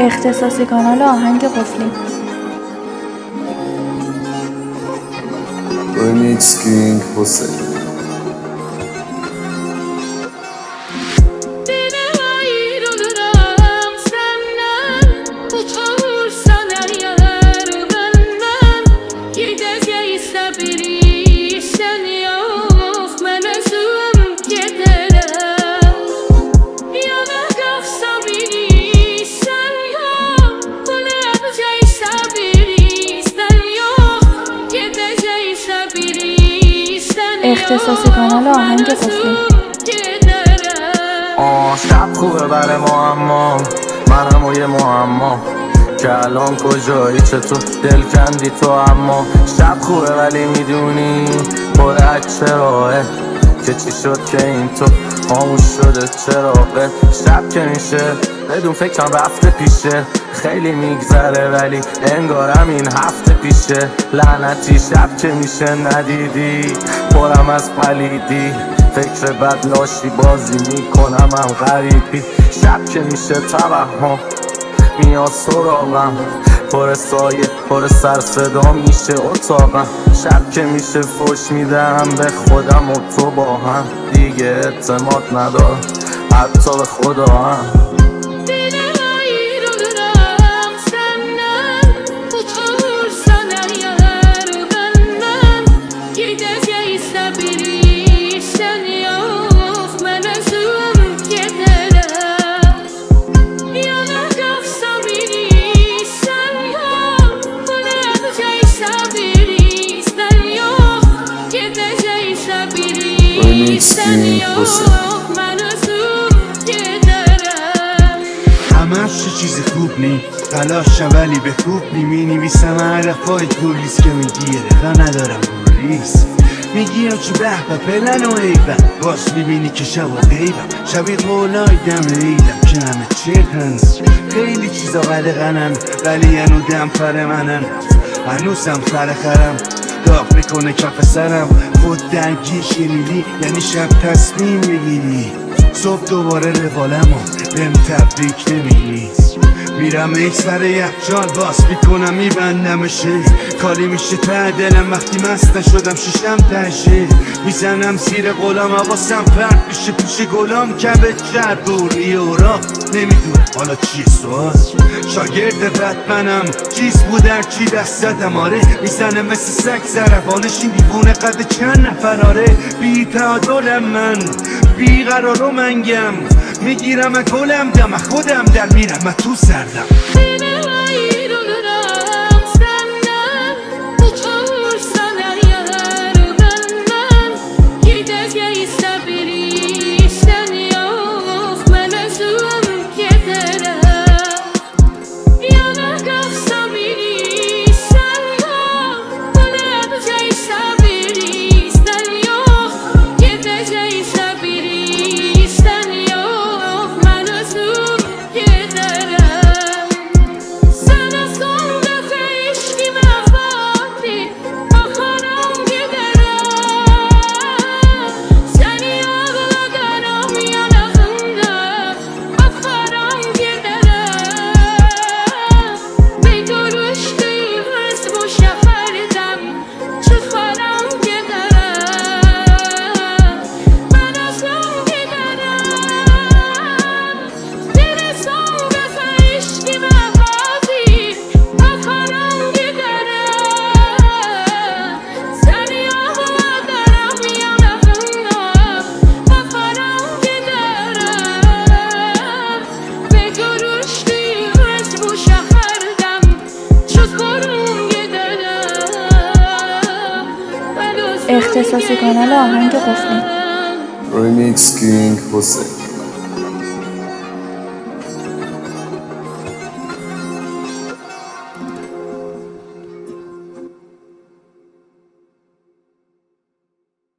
اختصاصی کانال آهنگ قفلی. Remix King حسین. اختصاصی کانال آهنگ قفلی. شب خوبه برای معما، منم و یه معما که الان کجایی، چطور دل کندی تو. اما شب خوبه ولی میدونی پر چراهه که چی شد که این تو خاموش شده چراغه. شب که میشه بدون فکرم رفته پیشه، خیلی میگذره ولی انگارم این هفته پیشه. لعنتی شب که میشه ندیدی پرم از پلیدی، فکر بد لاشی بازی میکنم هم غریبی. شب که میشه توهم میاد سراغم، پر سایه پر سر صدا میشه اتاقم. شب که میشه فوش میدم به خودم و تو با هم، دیگه اعتماد ندارم حتی به خدا هم. Remix King حسین. همش چیز خوب نی تلاشم ولی به خوب نی، می نویسم حرفای پولیس که میگیره رقا ندارم پولیس. میگیرم چی به پلن و ایبم، باز میبینی که شب و غیبم، شبیه قولای دم ایدم که همه چرکن. خیلی چیزا قلقنن ولی هنو دم پر منن، هنوزم فرخرم داغ میکنه کف سرم. خود درگیر شنیدی یعنی شب تصمیم بگیری، صبح دوباره روالم و بهم تبریک نمیگی. میرم ایکس برای یخچال باز میکنم میبندمشه، کالی میشه ته دلم وقتی مسته شدم شیشم تشه. میزنم زیر غلام حواسم پرد میشه پیش گلام، کبه شهر دوری و راه نمیدونم حالا چیه سوال. شاگرد بطمنم چیز بود در چی دست زدم آره، میزنه مثل سگ زربانش این دیوونه قد چند نفراره. بی تعادلم من بیقرار و منگم، میگیرم گلم دم خودم در میرم تو سردم. اختصاصی کانال آهنگ قفلی. Remix King حسین.